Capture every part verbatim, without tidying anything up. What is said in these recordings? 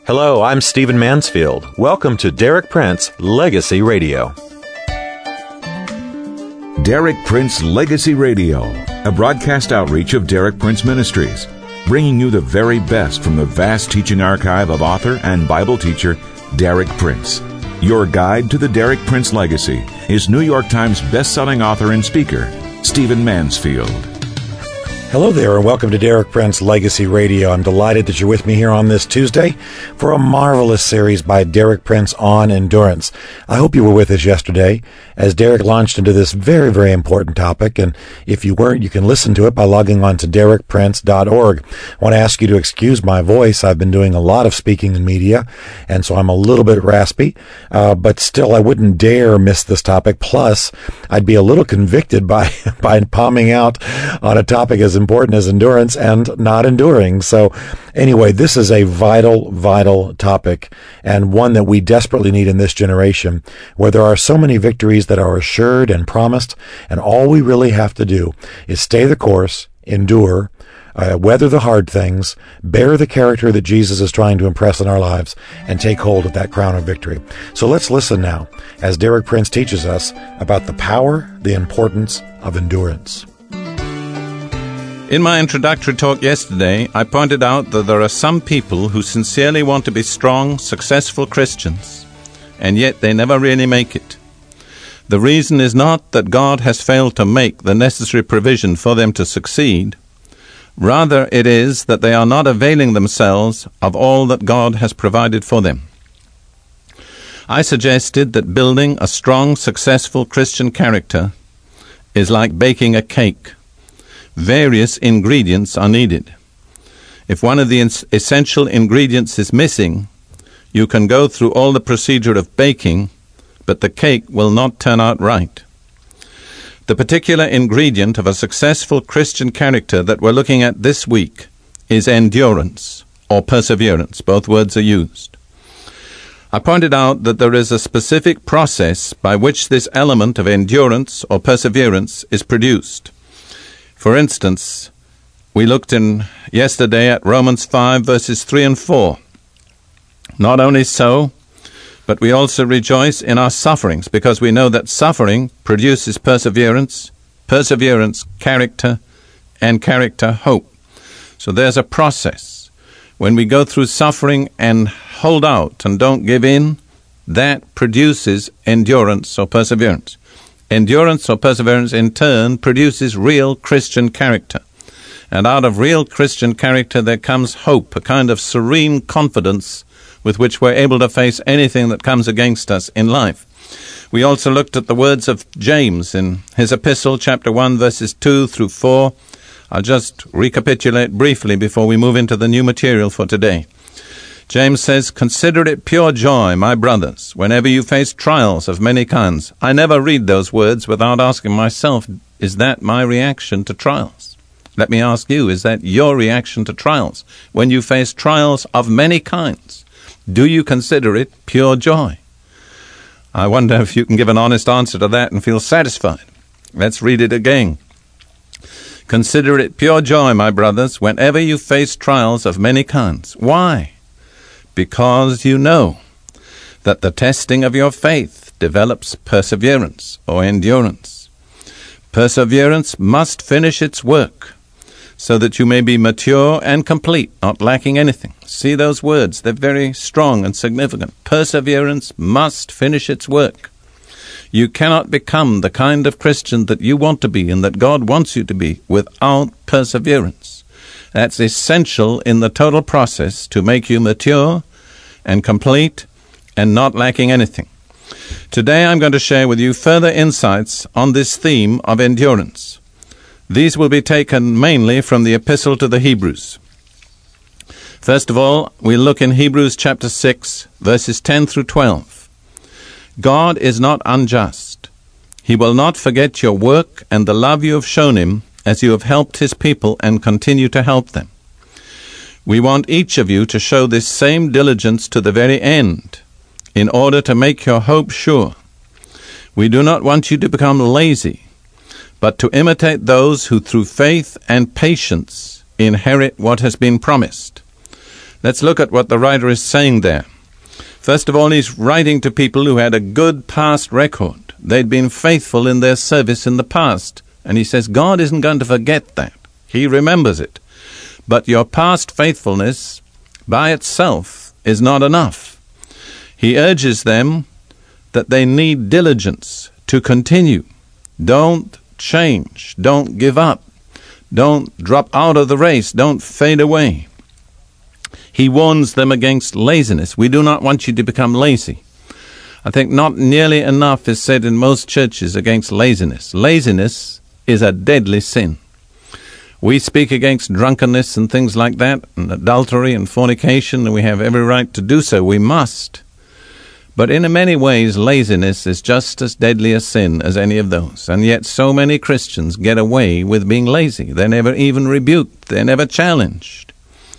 Hello, I'm Stephen Mansfield. Welcome to Derek Prince Legacy Radio. Derek Prince Legacy Radio, a broadcast outreach of Derek Prince Ministries, bringing you the very best from the vast teaching archive of author and Bible teacher Derek Prince. Your guide to the Derek Prince legacy is New York Times best-selling author and speaker, Stephen Mansfield. Hello there, and welcome to Derek Prince Legacy Radio. I'm delighted that you're with me here on this Tuesday for a marvelous series by Derek Prince on endurance. I hope you were with us yesterday as Derek launched into this very, very important topic, and if you weren't, you can listen to it by logging on to derek prince dot org. I want to ask you to excuse my voice. I've been doing a lot of speaking in media, and so I'm a little bit raspy, uh, but still I wouldn't dare miss this topic. Plus, I'd be a little convicted by, by palming out on a topic as important as endurance and not enduring. So anyway, this is a vital, vital topic, and one that we desperately need in this generation, where there are so many victories that are assured and promised, and all we really have to do is stay the course, endure, uh, weather the hard things, bear the character that Jesus is trying to impress in our lives, and take hold of that crown of victory. So let's listen now as Derek Prince teaches us about the power, the importance of endurance. In my introductory talk yesterday, I pointed out that there are some people who sincerely want to be strong, successful Christians, and yet they never really make it. The reason is not that God has failed to make the necessary provision for them to succeed. Rather, it is that they are not availing themselves of all that God has provided for them. I suggested that building a strong, successful Christian character is like baking a cake. Various ingredients are needed. If one of the ins- essential ingredients is missing, you can go through all the procedure of baking, but the cake will not turn out right. The particular ingredient of a successful Christian character that we're looking at this week is endurance or perseverance. Both words are used. I pointed out that there is a specific process by which this element of endurance or perseverance is produced. For instance, we looked in yesterday at Romans five, verses three and four. Not only so, but we also rejoice in our sufferings, because we know that suffering produces perseverance, perseverance, character, and character, hope. So there's a process. When we go through suffering and hold out and don't give in, that produces endurance or perseverance. Endurance or perseverance, in turn, produces real Christian character. And out of real Christian character, there comes hope, a kind of serene confidence with which we're able to face anything that comes against us in life. We also looked at the words of James in his epistle, chapter one, verses two through four. I'll just recapitulate briefly before we move into the new material for today. James says, "Consider it pure joy, my brothers, whenever you face trials of many kinds." I never read those words without asking myself, is that my reaction to trials? Let me ask you, is that your reaction to trials? When you face trials of many kinds, do you consider it pure joy? I wonder if you can give an honest answer to that and feel satisfied. Let's read it again. "Consider it pure joy, my brothers, whenever you face trials of many kinds." Why? Because you know that the testing of your faith develops perseverance or endurance. Perseverance must finish its work so that you may be mature and complete, not lacking anything. See those words, they're very strong and significant. Perseverance must finish its work. You cannot become the kind of Christian that you want to be and that God wants you to be without perseverance. That's essential in the total process to make you mature and complete and not lacking anything. Today I'm going to share with you further insights on this theme of endurance. These will be taken mainly from the Epistle to the Hebrews. First of all, we'll look in Hebrews chapter six, verses ten through twelve. God is not unjust. He will not forget your work and the love you have shown him as you have helped his people and continue to help them. We want each of you to show this same diligence to the very end, in order to make your hope sure. We do not want you to become lazy, but to imitate those who through faith and patience inherit what has been promised. Let's look at what the writer is saying there. First of all, he's writing to people who had a good past record. They'd been faithful in their service in the past. And he says, God isn't going to forget that. He remembers it. But your past faithfulness by itself is not enough. He urges them that they need diligence to continue. Don't change. Don't give up. Don't drop out of the race. Don't fade away. He warns them against laziness. We do not want you to become lazy. I think not nearly enough is said in most churches against laziness. Laziness is a deadly sin. We speak against drunkenness and things like that, and adultery and fornication, and we have every right to do so. We must. But in many ways, laziness is just as deadly a sin as any of those. And yet so many Christians get away with being lazy. They're never even rebuked. They're never challenged.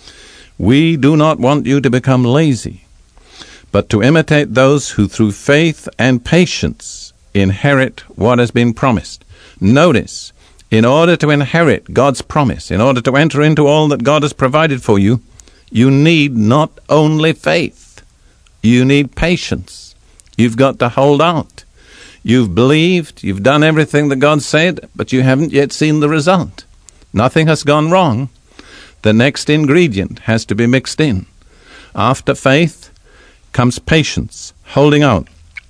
We do not want you to become lazy, but to imitate those who through faith and patience inherit what has been promised. Notice, in order to inherit God's promise, in order to enter into all that God has provided for you, you need not only faith, you need patience. You've got to hold out. You've believed, you've done everything that God said, but you haven't yet seen the result. Nothing has gone wrong. The next ingredient has to be mixed in. After faith comes patience, holding out.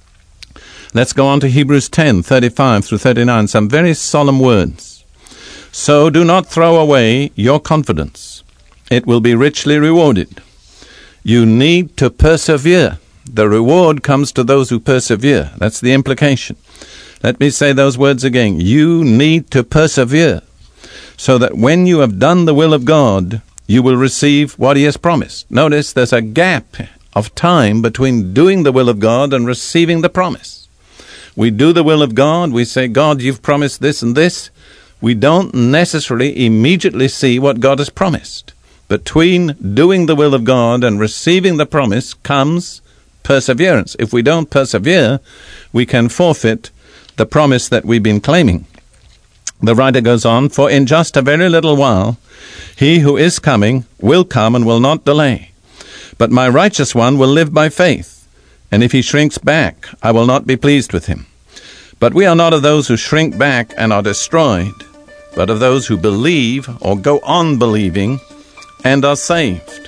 Let's go on to Hebrews ten, thirty-five through thirty-nine, some very solemn words. So do not throw away your confidence. It will be richly rewarded. You need to persevere. The reward comes to those who persevere. That's the implication. Let me say those words again. You need to persevere, so that when you have done the will of God, you will receive what He has promised. Notice there's a gap of time between doing the will of God and receiving the promise. We do the will of God. We say, God, you've promised this and this. We don't necessarily immediately see what God has promised. Between doing the will of God and receiving the promise comes perseverance. If we don't persevere, we can forfeit the promise that we've been claiming. The writer goes on, for in just a very little while, he who is coming will come and will not delay. But my righteous one will live by faith. And if he shrinks back, I will not be pleased with him. But we are not of those who shrink back and are destroyed, but of those who believe or go on believing and are saved.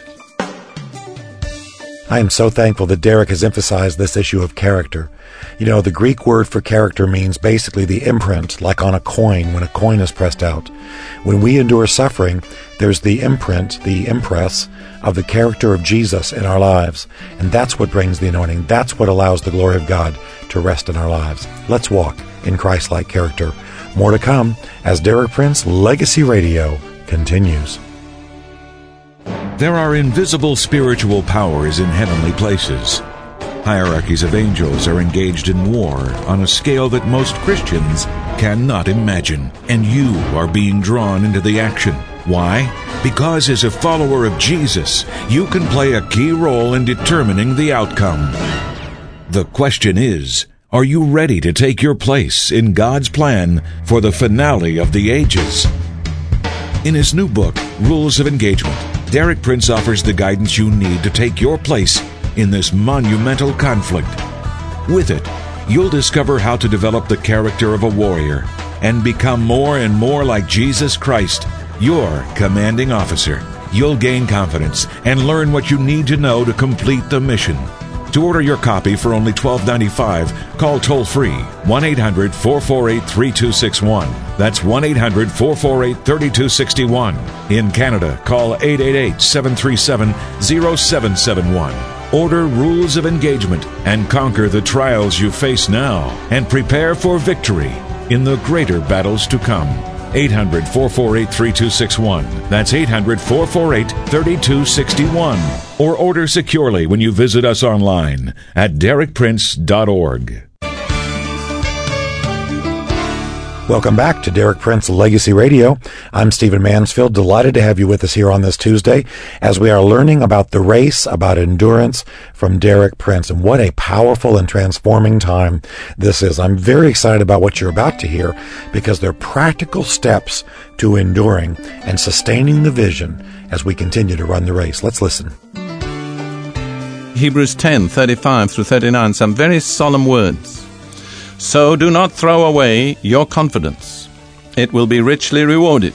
I am so thankful that Derek has emphasized this issue of character. You know, the Greek word for character means basically the imprint, like on a coin when a coin is pressed out. When we endure suffering, there's the imprint, the impress of the character of Jesus in our lives. And that's what brings the anointing. That's what allows the glory of God to rest in our lives. Let's walk in Christ-like character. More to come as Derek Prince Legacy Radio continues. There are invisible spiritual powers in heavenly places. Hierarchies of angels are engaged in war on a scale that most Christians cannot imagine, and you are being drawn into the action. Why? Because as a follower of Jesus, you can play a key role in determining the outcome. The question is, are you ready to take your place in God's plan for the finale of the ages? In his new book, Rules of Engagement, Derek Prince offers the guidance you need to take your place in this monumental conflict. With it, you'll discover how to develop the character of a warrior and become more and more like Jesus Christ, your commanding officer. You'll gain confidence and learn what you need to know to complete the mission. To order your copy for only twelve ninety-five, call toll-free one eight hundred four four eight three two six one. That's one eight hundred four four eight three two six one. In Canada, call eight eight eight seven three seven zero seven seven one. Order Rules of Engagement and conquer the trials you face now and prepare for victory in the greater battles to come. eight hundred four four eight three two six one. That's eight hundred four four eight three two six one. Or order securely when you visit us online at derek prince dot org. Welcome back to Derek Prince Legacy Radio. I'm Stephen Mansfield, delighted to have you with us here on this Tuesday as we are learning about the race, about endurance from Derek Prince. And what a powerful and transforming time this is. I'm very excited about what you're about to hear because they're practical steps to enduring and sustaining the vision as we continue to run the race. Let's listen. Hebrews ten, thirty-five through thirty-nine, some very solemn words. So do not throw away your confidence. It will be richly rewarded.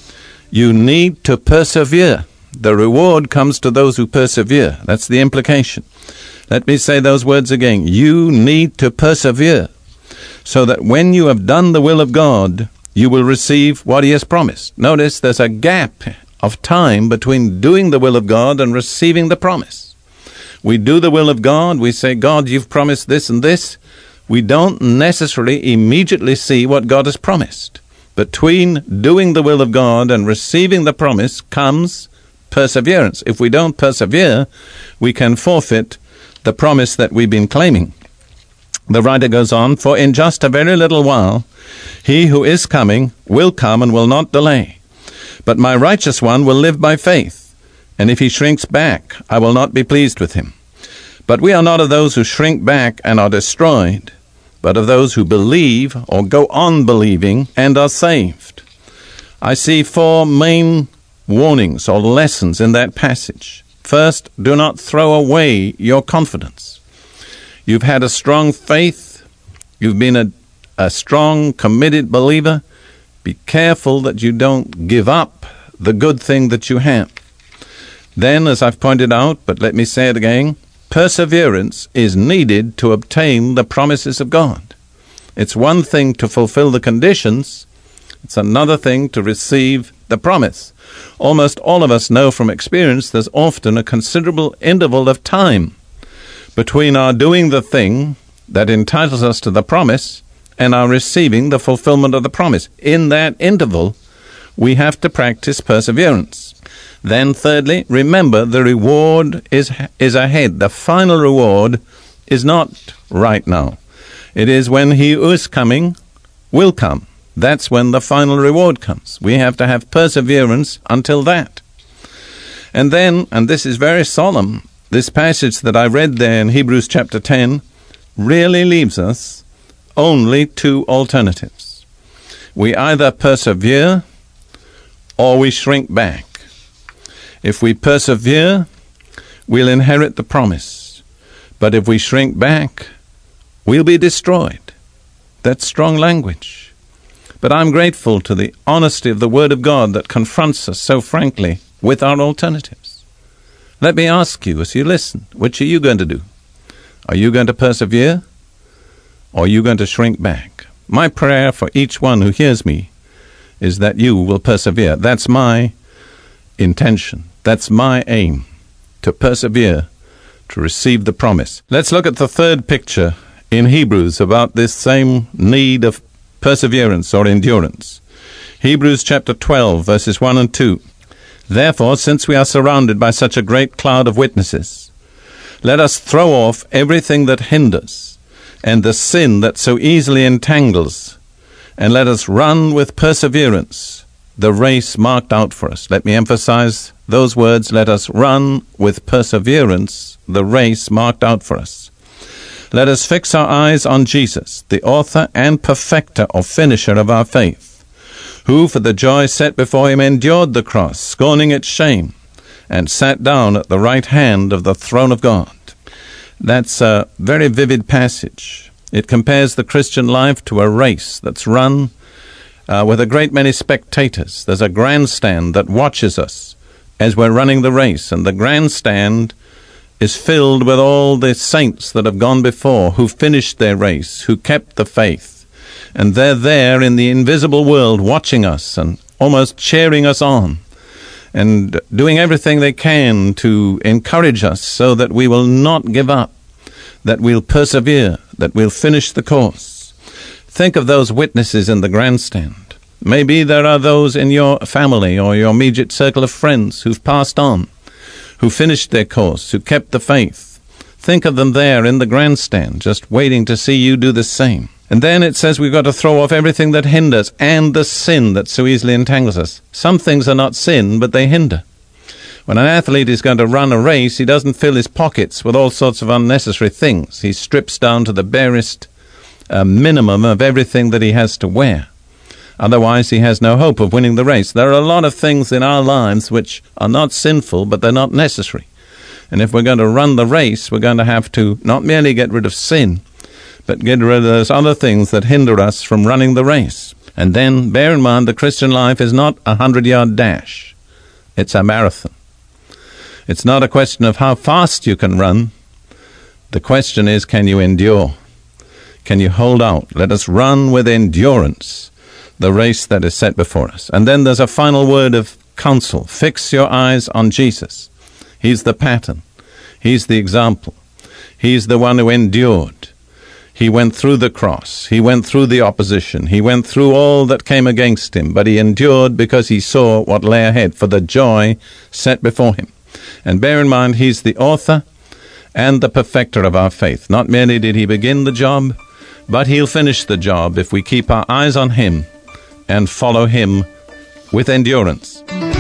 You need to persevere. The reward comes to those who persevere. That's the implication. Let me say those words again. You need to persevere so that when you have done the will of God, you will receive what He has promised. Notice there's a gap of time between doing the will of God and receiving the promise. We do the will of God. We say, God, you've promised this and this. We don't necessarily immediately see what God has promised. Between doing the will of God and receiving the promise comes perseverance. If we don't persevere, we can forfeit the promise that we've been claiming. The writer goes on, for in just a very little while, he who is coming will come and will not delay. But my righteous one will live by faith, and if he shrinks back, I will not be pleased with him. But we are not of those who shrink back and are destroyed, but of those who believe or go on believing and are saved. I see four main warnings or lessons in that passage. First, do not throw away your confidence. You've had a strong faith. You've been a, a strong, committed believer. Be careful that you don't give up the good thing that you have. Then, as I've pointed out, but let me say it again, perseverance is needed to obtain the promises of God. It's one thing to fulfill the conditions. It's another thing to receive the promise. Almost all of us know from experience there's often a considerable interval of time between our doing the thing that entitles us to the promise and our receiving the fulfillment of the promise. In that interval, we have to practice perseverance. Then, thirdly, remember the reward is is ahead. The final reward is not right now. It is when He who is coming will come. That's when the final reward comes. We have to have perseverance until that. And then, and this is very solemn, this passage that I read there in Hebrews chapter ten really leaves us only two alternatives. We either persevere or we shrink back. If we persevere, we'll inherit the promise. But if we shrink back, we'll be destroyed. That's strong language. But I'm grateful to the honesty of the Word of God that confronts us so frankly with our alternatives. Let me ask you as you listen, which are you going to do? Are you going to persevere? Or are you going to shrink back? My prayer for each one who hears me is that you will persevere. That's my intention. That's my aim, to persevere, to receive the promise. Let's look at the third picture in Hebrews about this same need of perseverance or endurance. Hebrews chapter twelve, verses one and two. Therefore, since we are surrounded by such a great cloud of witnesses, let us throw off everything that hinders and the sin that so easily entangles, and let us run with perseverance the race marked out for us. Let me emphasize those words. Let us run with perseverance the race marked out for us. Let us fix our eyes on Jesus, the author and perfecter or finisher of our faith, who for the joy set before him endured the cross, scorning its shame, and sat down at the right hand of the throne of God. That's a very vivid passage. It compares the Christian life to a race that's run Uh, with a great many spectators. There's a grandstand that watches us as we're running the race, and the grandstand is filled with all the saints that have gone before, who finished their race, who kept the faith, and they're there in the invisible world watching us and almost cheering us on and doing everything they can to encourage us so that we will not give up, that we'll persevere, that we'll finish the course. Think of those witnesses in the grandstand. Maybe there are those in your family or your immediate circle of friends who've passed on, who finished their course, who kept the faith. Think of them there in the grandstand, just waiting to see you do the same. And then it says we've got to throw off everything that hinders and the sin that so easily entangles us. Some things are not sin, but they hinder. When an athlete is going to run a race, he doesn't fill his pockets with all sorts of unnecessary things. He strips down to the barest uh, minimum of everything that he has to wear. Otherwise, he has no hope of winning the race. There are a lot of things in our lives which are not sinful, but they're not necessary. And if we're going to run the race, we're going to have to not merely get rid of sin, but get rid of those other things that hinder us from running the race. And then bear in mind the Christian life is not a hundred-yard dash. It's a marathon. It's not a question of how fast you can run. The question is, can you endure? Can you hold out? Let us run with endurance the race that is set before us. And then there's a final word of counsel. Fix your eyes on Jesus. He's the pattern. He's the example. He's the one who endured. He went through the cross. He went through the opposition. He went through all that came against him, but he endured because he saw what lay ahead for the joy set before him. And bear in mind, he's the author and the perfecter of our faith. Not merely did he begin the job, but he'll finish the job if we keep our eyes on him and follow him with endurance.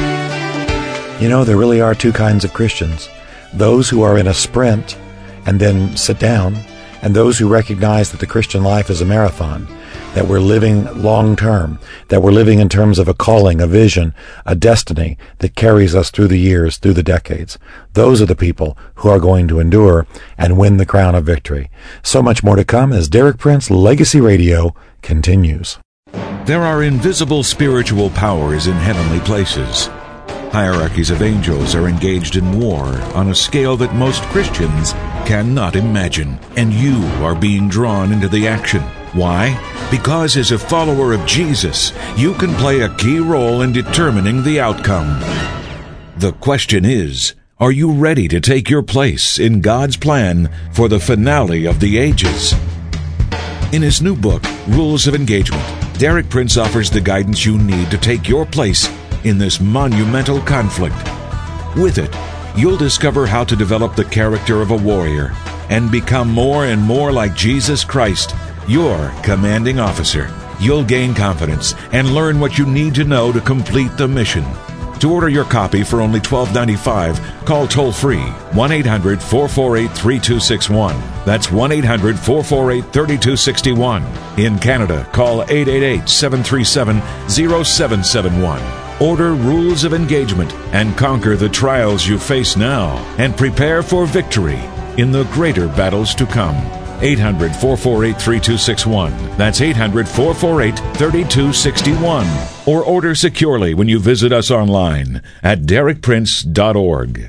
You know, there really are two kinds of Christians. Those who are in a sprint and then sit down, and those who recognize that the Christian life is a marathon, that we're living long-term, that we're living in terms of a calling, a vision, a destiny that carries us through the years, through the decades. Those are the people who are going to endure and win the crown of victory. So much more to come as Derek Prince Legacy Radio continues. There are invisible spiritual powers in heavenly places. Hierarchies of angels are engaged in war on a scale that most Christians cannot imagine, and you are being drawn into the action. Why? Because as a follower of Jesus, you can play a key role in determining the outcome. The question is, are you ready to take your place in God's plan for the finale of the ages? In his new book, Rules of Engagement, Derek Prince offers the guidance you need to take your place in this monumental conflict. With it, you'll discover how to develop the character of a warrior and become more and more like Jesus Christ, your commanding officer. You'll gain confidence and learn what you need to know to complete the mission. To order your copy for only twelve dollars and ninety-five cents, call toll-free one eight hundred, four four eight, three two six one. That's one eight hundred, four four eight, three two six one. In Canada, call eight eight eight, seven three seven, zero seven seven one. Order Rules of Engagement and conquer the trials you face now and prepare for victory in the greater battles to come. eight hundred, four four eight, three two six one. That's eight hundred, four four eight, three two six one. Or order securely when you visit us online at derek prince dot org.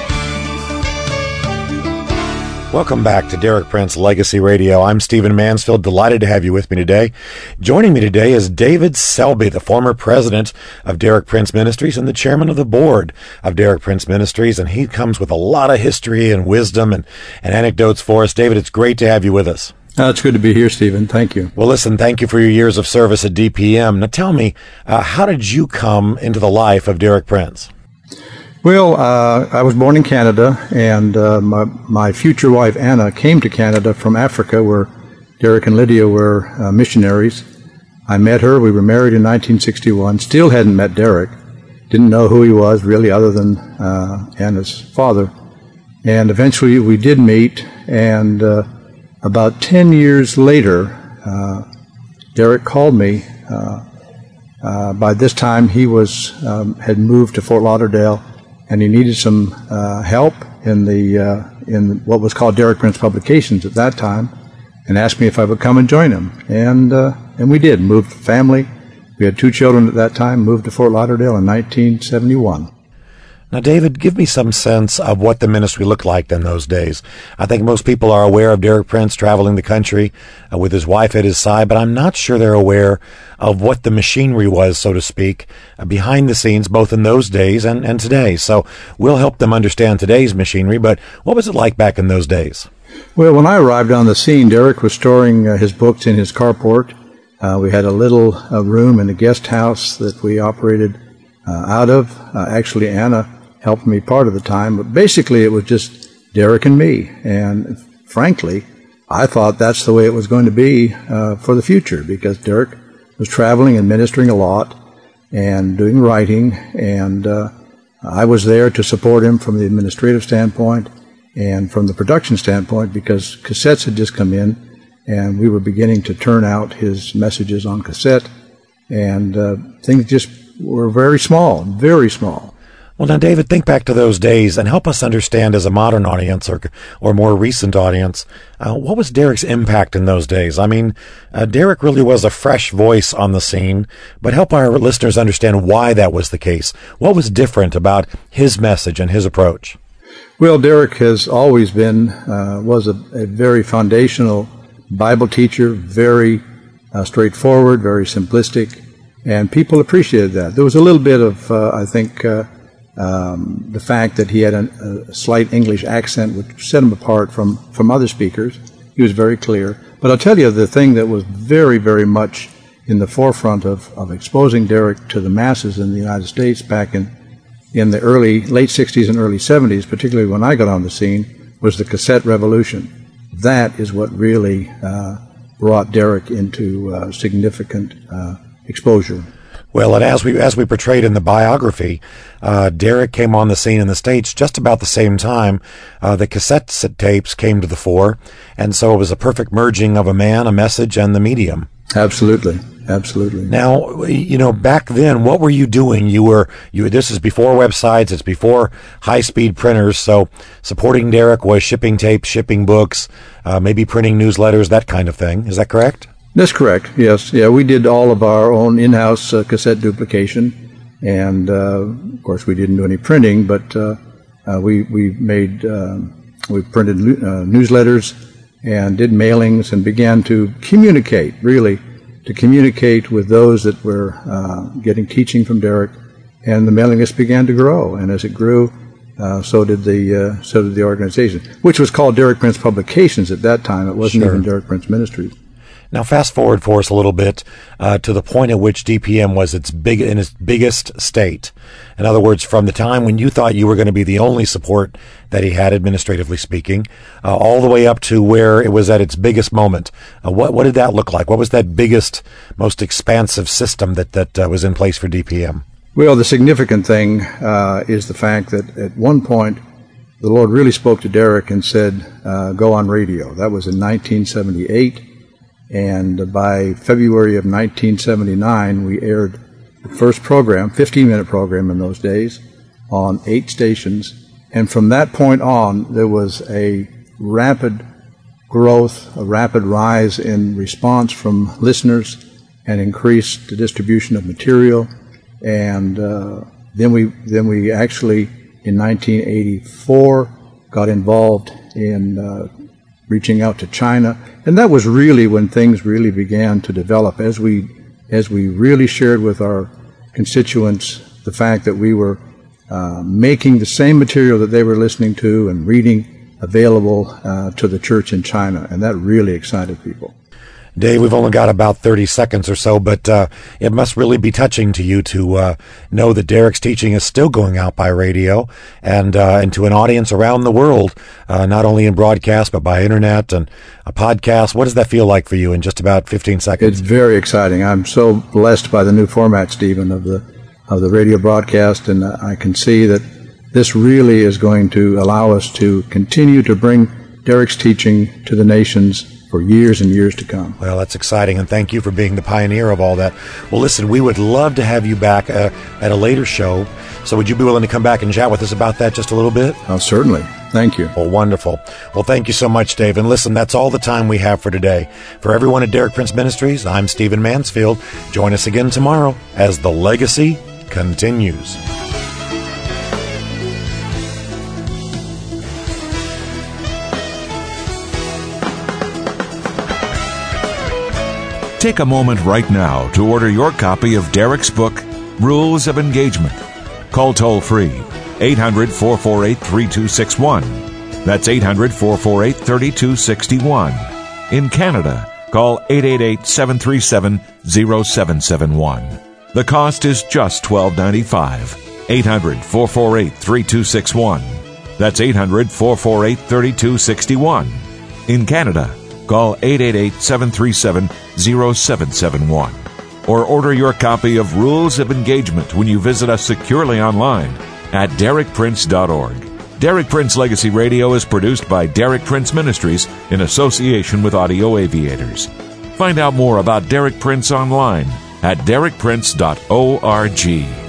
Welcome back to Derek Prince Legacy Radio. I'm Stephen Mansfield, delighted to have you with me today. Joining me today is David Selby, the former president of Derek Prince Ministries and the chairman of the board of Derek Prince Ministries, and he comes with a lot of history and wisdom and, and anecdotes for us. David, it's great to have you with us. Uh, it's good to be here, Stephen. Thank you. Well, listen, thank you for your years of service at D P M. Now tell me, uh, how did you come into the life of Derek Prince? Well, uh, I was born in Canada, and uh, my, my future wife, Anna, came to Canada from Africa, where Derek and Lydia were uh, missionaries. I met her. We were married in nineteen sixty-one. Still hadn't met Derek. Didn't know who he was, really, other than uh, Anna's father. And eventually we did meet, and uh, about ten years later, uh, Derek called me. Uh, uh, by this time, he was um, had moved to Fort Lauderdale, and he needed some uh, help in the uh, in what was called Derek Prince Publications at that time, and asked me if I would come and join him. And uh, and we did. Moved family. We had two children at that time. Moved to Fort Lauderdale in nineteen seventy-one. Now, David, give me some sense of what the ministry looked like in those days. I think most people are aware of Derek Prince traveling the country uh, with his wife at his side, but I'm not sure they're aware of what the machinery was, so to speak, uh, behind the scenes, both in those days and, and today. So we'll help them understand today's machinery, but what was it like back in those days? Well, when I arrived on the scene, Derek was storing uh, his books in his carport. Uh, we had a little uh, room in a guest house that we operated uh, out of. Uh, actually, Anna helped me part of the time, but basically it was just Derek and me. And frankly, I thought that's the way it was going to be uh, for the future, because Derek was traveling and ministering a lot and doing writing, and uh, I was there to support him from the administrative standpoint and from the production standpoint, because cassettes had just come in, and we were beginning to turn out his messages on cassette, and uh, things just were very small, very small. Well, now, David, think back to those days and help us understand, as a modern audience or or more recent audience, uh, what was Derek's impact in those days? I mean, uh, Derek really was a fresh voice on the scene, but help our listeners understand why that was the case. What was different about his message and his approach? Well, Derek has always been, uh, was a, a very foundational Bible teacher, very uh, straightforward, very simplistic, and people appreciated that. There was a little bit of, uh, I think, uh, Um, the fact that he had a, a slight English accent, which set him apart from, from other speakers. He was very clear. But I'll tell you, the thing that was very, very much in the forefront of, of exposing Derek to the masses in the United States back in, in the early, late sixties and early seventies, particularly when I got on the scene, was the cassette revolution. That is what really uh, brought Derek into uh, significant uh, exposure. Well, and as we as we portrayed in the biography, uh, Derek came on the scene in the States just about the same time uh, the cassette tapes came to the fore, and so it was a perfect merging of a man, a message, and the medium. Absolutely, absolutely. Now, you know, back then, what were you doing? You were you. This is before websites. It's before high-speed printers. So, supporting Derek was shipping tapes, shipping books, uh, maybe printing newsletters, that kind of thing. Is that correct? That's correct, yes. Yeah, we did all of our own in-house uh, cassette duplication, and uh, of course we didn't do any printing, but uh, uh, we we made, uh, we printed uh, newsletters and did mailings and began to communicate, really, to communicate with those that were uh, getting teaching from Derek, and the mailing list began to grow, and as it grew, uh, so did the uh, so did the organization, which was called Derek Prince Publications at that time. It wasn't Sure. even Derek Prince Ministries. Now, fast forward for us a little bit uh, to the point at which D P M was its big in its biggest state. In other words, from the time when you thought you were going to be the only support that he had, administratively speaking, uh, all the way up to where it was at its biggest moment. Uh, what what did that look like? What was that biggest, most expansive system that that uh, was in place for D P M? Well, the significant thing uh, is the fact that at one point the Lord really spoke to Derek and said, uh, "Go on radio." That was in nineteen seventy-eight. And by February of nineteen seventy-nine, we aired the first program, fifteen-minute program in those days, on eight stations. And from that point on, there was a rapid growth, a rapid rise in response from listeners, and increased the distribution of material. And uh, then we then we actually, in nineteen eighty-four, got involved in uh, reaching out to China, and that was really when things really began to develop, as we as we really shared with our constituents the fact that we were uh, making the same material that they were listening to and reading available uh, to the church in China, and that really excited people. Dave, we've only got about thirty seconds or so, but uh, it must really be touching to you to uh, know that Derek's teaching is still going out by radio and uh, and to an audience around the world, uh, not only in broadcast, but by internet and a podcast. What does that feel like for you in just about fifteen seconds? It's very exciting. I'm so blessed by the new format, Stephen, of the of the radio broadcast, and I can see that this really is going to allow us to continue to bring Derek's teaching to the nations for years and years to come. Well, that's exciting, and thank you for being the pioneer of all that. Well, listen, we would love to have you back uh, at a later show, so would you be willing to come back and chat with us about that just a little bit? Oh, certainly. Thank you. Well, wonderful. Well, thank you so much, Dave. And listen, that's all the time we have for today. For everyone at Derek Prince Ministries, I'm Stephen Mansfield. Join us again tomorrow as the legacy continues. Take a moment right now to order your copy of Derek's book, Rules of Engagement. Call toll-free eight hundred, four four eight, three two six one. That's eight hundred, four four eight, three two six one. In Canada, call eight eight eight, seven three seven, zero seven seven one. The cost is just twelve ninety-five. eight hundred, four four eight, three two six one. That's eight hundred, four four eight, three two six one. In Canada, Call eight eight eight, seven three seven, zero seven seven one. Or order your copy of Rules of Engagement when you visit us securely online at derek prince dot org. Derek Prince Legacy Radio is produced by Derek Prince Ministries in association with Audio Aviators. Find out more about Derek Prince online at derek prince dot org.